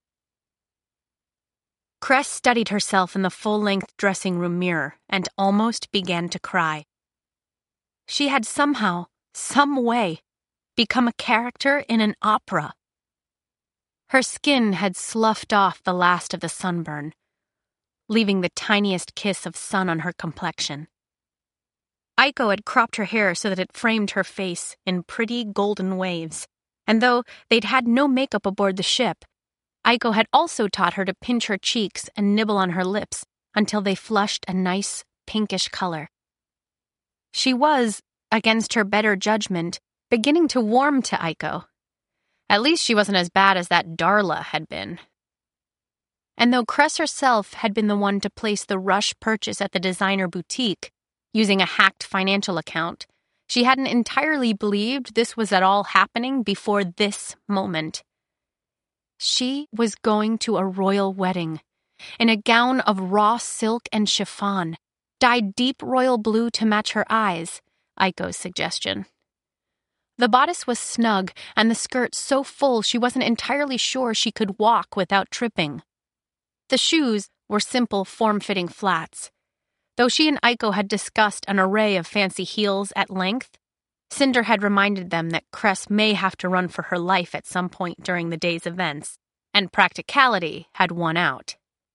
Cress studied herself in the full-length dressing room mirror and almost began to cry. She had somehow, some way, become a character in an opera. Her skin had sloughed off the last of the sunburn, leaving the tiniest kiss of sun on her complexion. Aiko had cropped her hair so that it framed her face in pretty golden waves, and though they'd had no makeup aboard the ship, Aiko had also taught her to pinch her cheeks and nibble on her lips until they flushed a nice pinkish color. She was, against her better judgment, beginning to warm to Aiko. At least she wasn't as bad as that Darla had been. And though Cress herself had been the one to place the rush purchase at the designer boutique, using a hacked financial account, she hadn't entirely believed this was at all happening before this moment. She was going to a royal wedding, in a gown of raw silk and chiffon, dyed deep royal blue to match her eyes, Aiko's suggestion. The bodice was snug, and the skirt so full she wasn't entirely sure she could walk without tripping. The shoes, were simple, form-fitting flats. Though she and Aiko had discussed an array of fancy heels at length, Cinder had reminded them that Cress may have to run for her life at some point during the day's events, and practicality had won out.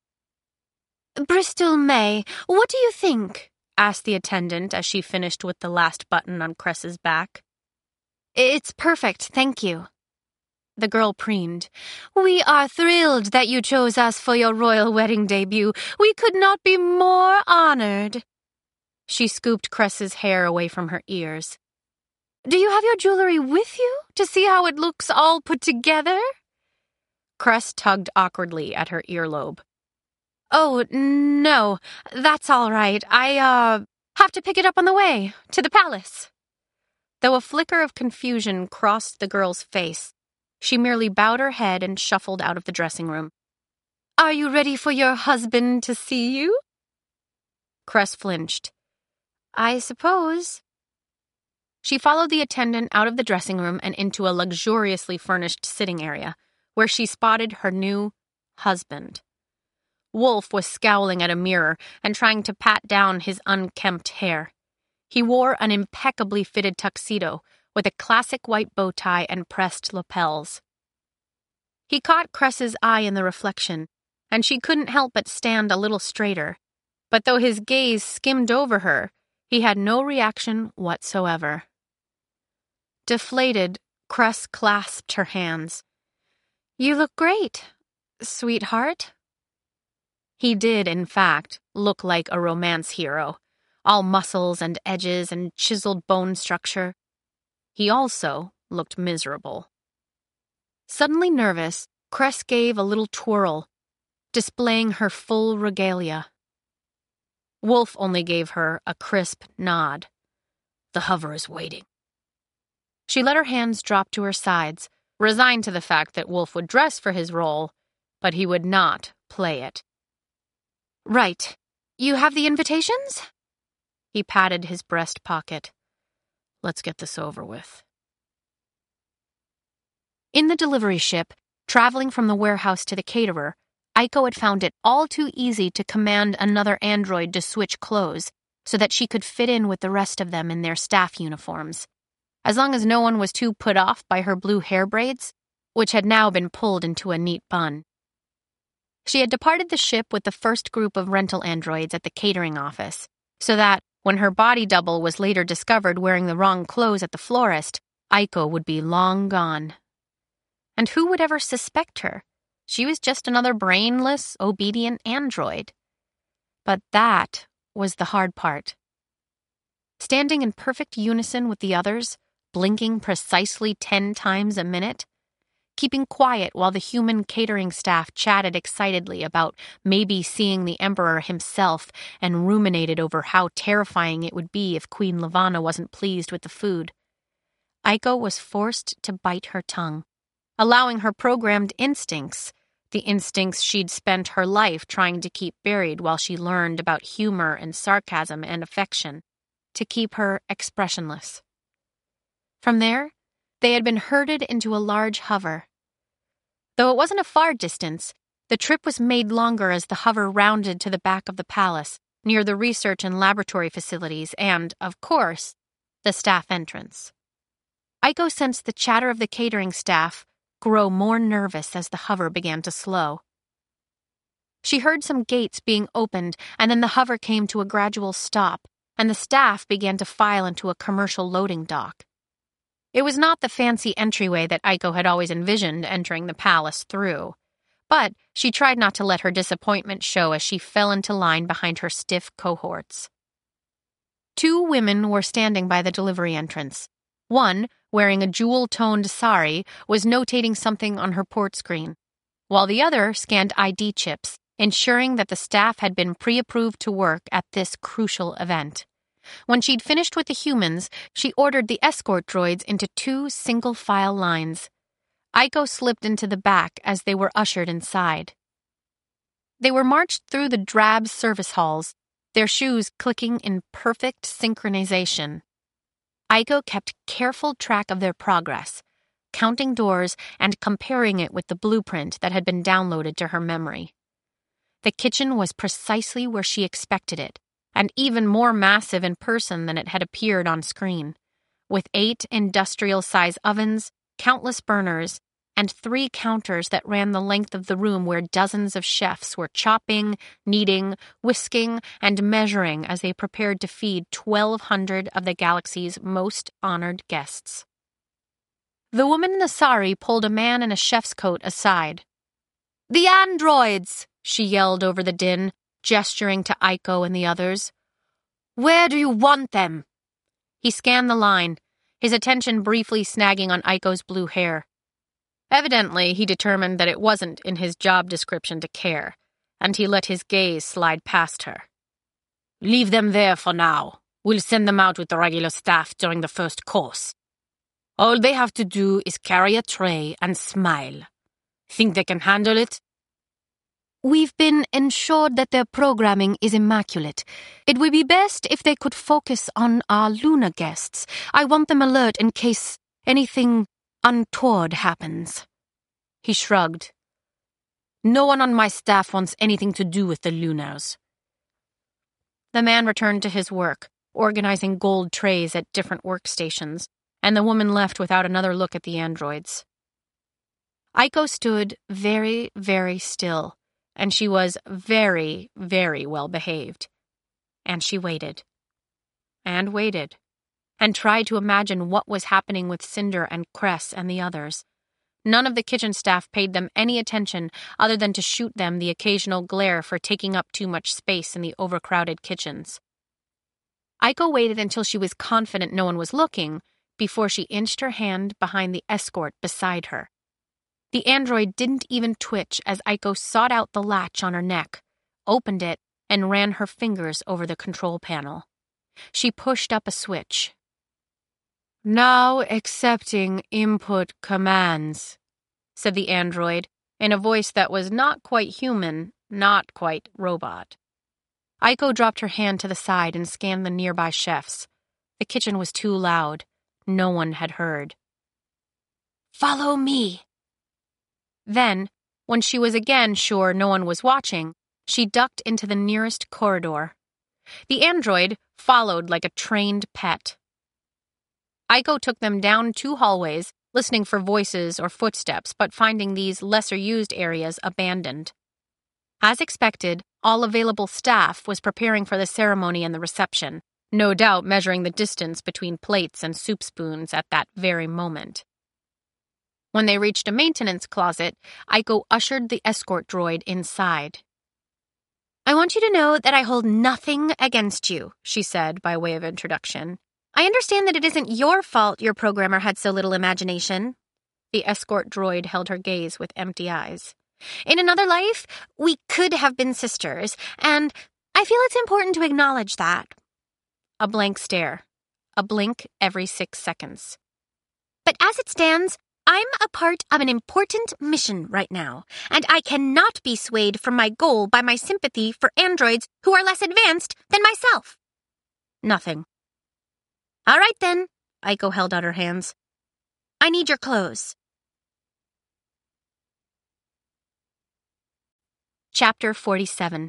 "Bristol May, what do you think?" asked the attendant as she finished with the last button on Cress's back. "It's perfect, thank you." The girl preened. "We are thrilled that you chose us for your royal wedding debut. We could not be more honored." She scooped Cress's hair away from her ears. "Do you have your jewelry with you to see how it looks all put together?" Cress tugged awkwardly at her earlobe. "Oh, no, that's all right. I, have to pick it up on the way, to the palace." Though a flicker of confusion crossed the girl's face, she merely bowed her head and shuffled out of the dressing room. "Are you ready for your husband to see you?" Cress flinched. "I suppose." She followed the attendant out of the dressing room and into a luxuriously furnished sitting area, where she spotted her new husband. Wolf was scowling at a mirror and trying to pat down his unkempt hair. He wore an impeccably fitted tuxedo with a classic white bow tie and pressed lapels. He caught Cress's eye in the reflection, and she couldn't help but stand a little straighter. But though his gaze skimmed over her, he had no reaction whatsoever. Deflated, Cress clasped her hands. "You look great, sweetheart." He did, in fact, look like a romance hero, all muscles and edges and chiseled bone structure. He also looked miserable. Suddenly nervous, Cress gave a little twirl, displaying her full regalia. Wolf only gave her a crisp nod. "The hover is waiting." She let her hands drop to her sides, resigned to the fact that Wolf would dress for his role, but he would not play it. "Right. You have the invitations?" He patted his breast pocket. "Let's get this over with." In the delivery ship, traveling from the warehouse to the caterer, Aiko had found it all too easy to command another android to switch clothes so that she could fit in with the rest of them in their staff uniforms. As long as no one was too put off by her blue hair braids, which had now been pulled into a neat bun. She had departed the ship with the first group of rental androids at the catering office, so that, when her body double was later discovered wearing the wrong clothes at the florist, Aiko would be long gone. And who would ever suspect her? She was just another brainless, obedient android. But that was the hard part. Standing in perfect unison with the others, blinking precisely 10 times a minute, keeping quiet while the human catering staff chatted excitedly about maybe seeing the Emperor himself and ruminated over how terrifying it would be if Queen Levana wasn't pleased with the food. Aiko was forced to bite her tongue, allowing her programmed instincts, the instincts she'd spent her life trying to keep buried while she learned about humor and sarcasm and affection, to keep her expressionless. From there, they had been herded into a large hover. Though it wasn't a far distance, the trip was made longer as the hover rounded to the back of the palace, near the research and laboratory facilities and, of course, the staff entrance. Aiko sensed the chatter of the catering staff grow more nervous as the hover began to slow. She heard some gates being opened, and then the hover came to a gradual stop, and the staff began to file into a commercial loading dock. It was not the fancy entryway that Aiko had always envisioned entering the palace through, but she tried not to let her disappointment show as she fell into line behind her stiff cohorts. 2 women were standing by the delivery entrance. One, wearing a jewel-toned sari, was notating something on her port screen, while the other scanned ID chips, ensuring that the staff had been pre-approved to work at this crucial event. When she'd finished with the humans, she ordered the escort droids into 2 single-file lines. Aiko slipped into the back as they were ushered inside. They were marched through the drab service halls, their shoes clicking in perfect synchronization. Aiko kept careful track of their progress, counting doors and comparing it with the blueprint that had been downloaded to her memory. The kitchen was precisely where she expected it, and even more massive in person than it had appeared on screen, with 8 industrial-size ovens, countless burners, and 3 counters that ran the length of the room where dozens of chefs were chopping, kneading, whisking, and measuring as they prepared to feed 1,200 of the galaxy's most honored guests. The woman in the sari pulled a man in a chef's coat aside. "The androids!" she yelled over the din, gesturing to Aiko and the others. "Where do you want them?" He scanned the line, his attention briefly snagging on Aiko's blue hair. Evidently, he determined that it wasn't in his job description to care, and he let his gaze slide past her. "Leave them there for now. We'll send them out with the regular staff during the first course. All they have to do is carry a tray and smile. Think they can handle it?" "We've been ensured that their programming is immaculate. It would be best if they could focus on our Luna guests. I want them alert in case anything untoward happens." He shrugged. "No one on my staff wants anything to do with the Lunars." The man returned to his work, organizing gold trays at different workstations, and the woman left without another look at the androids. Aiko stood very, very still, and she was very, very well behaved. And she waited. And waited. And tried to imagine what was happening with Cinder and Cress and the others. None of the kitchen staff paid them any attention other than to shoot them the occasional glare for taking up too much space in the overcrowded kitchens. Aiko waited until she was confident no one was looking before she inched her hand behind the escort beside her. The android didn't even twitch as Aiko sought out the latch on her neck, opened it, and ran her fingers over the control panel. She pushed up a switch. "Now accepting input commands," said the android, in a voice that was not quite human, not quite robot. Aiko dropped her hand to the side and scanned the nearby chefs. The kitchen was too loud. No one had heard. "Follow me." Then, when she was again sure no one was watching, she ducked into the nearest corridor. The android followed like a trained pet. Aiko took them down 2 hallways, listening for voices or footsteps, but finding these lesser-used areas abandoned. As expected, all available staff was preparing for the ceremony and the reception, no doubt measuring the distance between plates and soup spoons at that very moment. When they reached a maintenance closet, Aiko ushered the escort droid inside. "I want you to know that I hold nothing against you," she said by way of introduction. "I understand that it isn't your fault your programmer had so little imagination." The escort droid held her gaze with empty eyes. "In another life, we could have been sisters, and I feel it's important to acknowledge that." A blank stare. A blink every 6 seconds. "But as it stands, I'm a part of an important mission right now, and I cannot be swayed from my goal by my sympathy for androids who are less advanced than myself." Nothing. "All right then," Aiko held out her hands. "I need your clothes." Chapter 47.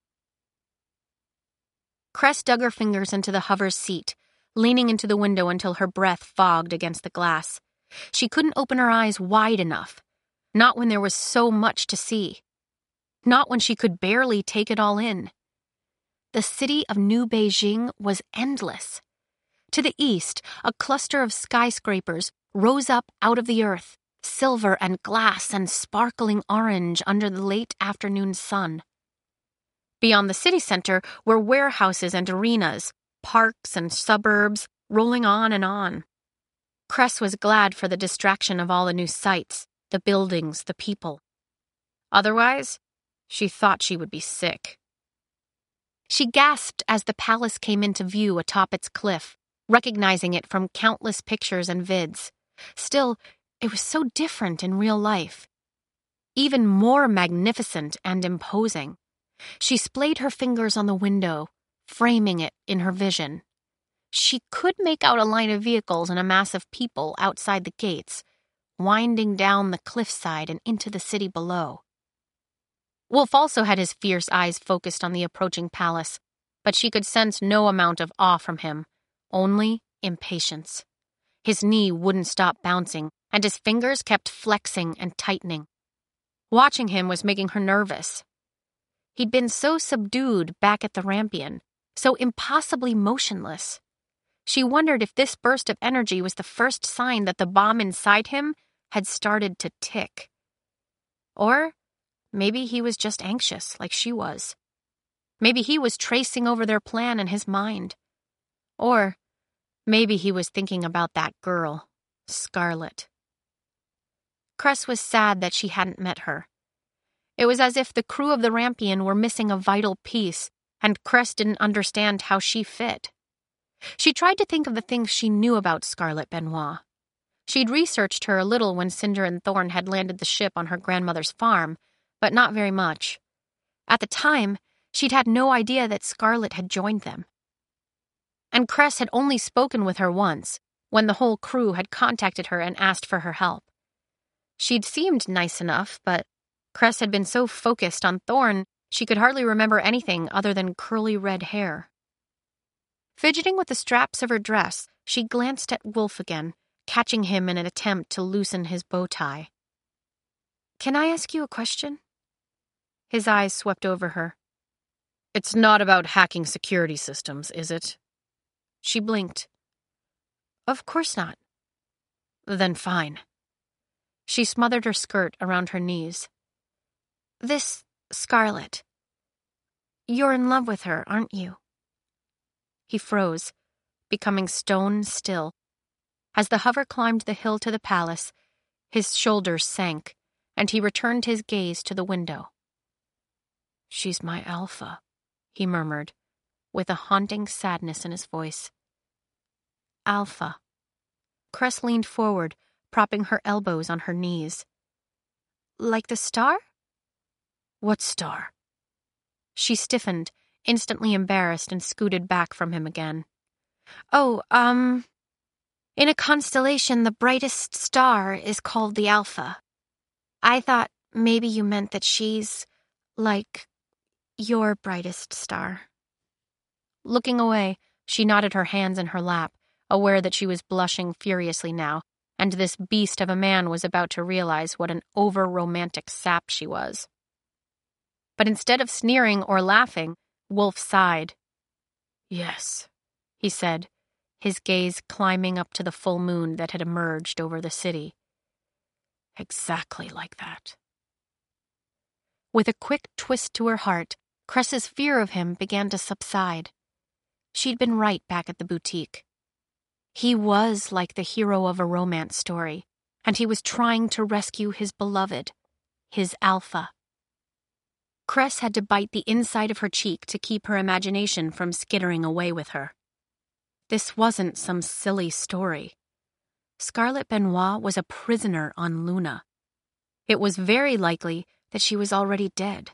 Cress dug her fingers into the hover's seat, leaning into the window until her breath fogged against the glass. She couldn't open her eyes wide enough. Not when there was so much to see. Not when she could barely take it all in. The city of New Beijing was endless. To the east, a cluster of skyscrapers rose up out of the earth, silver and glass and sparkling orange under the late afternoon sun. Beyond the city center were warehouses and arenas, parks and suburbs, rolling on and on. Cress was glad for the distraction of all the new sights, the buildings, the people. Otherwise, she thought she would be sick. She gasped as the palace came into view atop its cliff, recognizing it from countless pictures and vids. Still, it was so different in real life. Even more magnificent and imposing. She splayed her fingers on the window, framing it in her vision. She could make out a line of vehicles and a mass of people outside the gates, winding down the cliffside and into the city below. Wolf also had his fierce eyes focused on the approaching palace, but she could sense no amount of awe from him, only impatience. His knee wouldn't stop bouncing, and his fingers kept flexing and tightening. Watching him was making her nervous. He'd been so subdued back at the Rampion, so impossibly motionless. She wondered if this burst of energy was the first sign that the bomb inside him had started to tick. Or maybe he was just anxious, like she was. Maybe he was tracing over their plan in his mind. Or maybe he was thinking about that girl, Scarlet. Cress was sad that she hadn't met her. It was as if the crew of the Rampion were missing a vital piece, and Cress didn't understand how she fit. She tried to think of the things she knew about Scarlet Benoit. She'd researched her a little when Cinder and Thorn had landed the ship on her grandmother's farm, but not very much. At the time, she'd had no idea that Scarlet had joined them. And Cress had only spoken with her once, when the whole crew had contacted her and asked for her help. She'd seemed nice enough, but Cress had been so focused on Thorn, she could hardly remember anything other than curly red hair. Fidgeting with the straps of her dress, she glanced at Wolf again, catching him in an attempt to loosen his bow tie. "Can I ask you a question?" His eyes swept over her. "It's not about hacking security systems, is it?" She blinked. "Of course not." "Then fine." She smothered her skirt around her knees. "This Scarlet. You're in love with her, aren't you?" He froze, becoming stone still. As the hover climbed the hill to the palace, his shoulders sank, and he returned his gaze to the window. "She's my Alpha," he murmured, with a haunting sadness in his voice. Alpha. Cress leaned forward, propping her elbows on her knees. "Like the star?" "What star?" She stiffened, instantly embarrassed, and scooted back from him again. "Oh, in a constellation, the brightest star is called the Alpha. I thought maybe you meant that she's, like, your brightest star." Looking away, she knotted her hands in her lap, aware that she was blushing furiously now, and this beast of a man was about to realize what an over-romantic sap she was. But instead of sneering or laughing, Wolf sighed. "Yes," he said, his gaze climbing up to the full moon that had emerged over the city. "Exactly like that." With a quick twist to her heart, Cress's fear of him began to subside. She'd been right back at the boutique. He was like the hero of a romance story, and he was trying to rescue his beloved, his Alpha. Cress had to bite the inside of her cheek to keep her imagination from skittering away with her. This wasn't some silly story. Scarlet Benoit was a prisoner on Luna. It was very likely that she was already dead.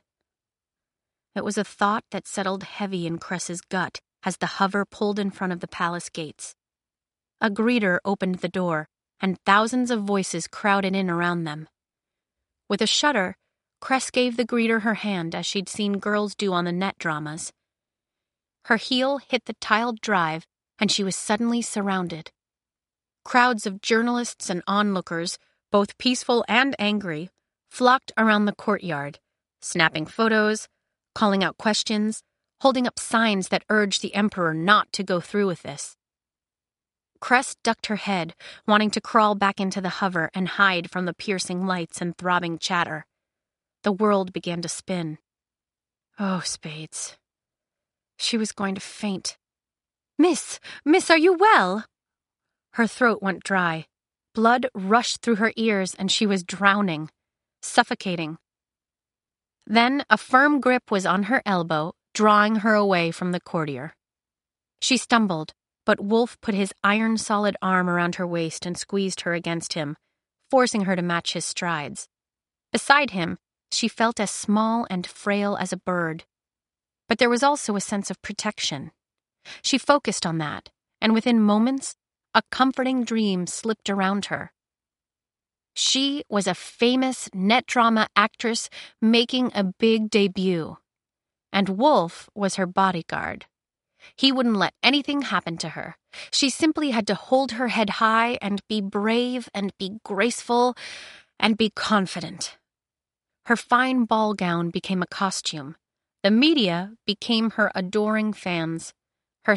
It was a thought that settled heavy in Cress's gut as the hover pulled in front of the palace gates. A greeter opened the door, and thousands of voices crowded in around them. With a shudder, Cress gave the greeter her hand as she'd seen girls do on the net dramas. Her heel hit the tiled drive, and she was suddenly surrounded. Crowds of journalists and onlookers, both peaceful and angry, flocked around the courtyard, snapping photos, calling out questions, holding up signs that urged the Emperor not to go through with this. Cress ducked her head, wanting to crawl back into the hover and hide from the piercing lights and throbbing chatter. The world began to spin. Oh, spades. She was going to faint. Miss, are you well?" Her throat went dry. Blood rushed through her ears and she was drowning, suffocating. Then a firm grip was on her elbow, drawing her away from the courtier. She stumbled, but Wolf put his iron-solid arm around her waist and squeezed her against him, forcing her to match his strides. Beside him, she felt as small and frail as a bird. But there was also a sense of protection. She focused on that, and within moments, a comforting dream slipped around her. She was a famous net drama actress making a big debut, and Wolf was her bodyguard. He wouldn't let anything happen to her. She simply had to hold her head high and be brave and be graceful and be confident. Her fine ball gown became a costume. The media became her adoring fans.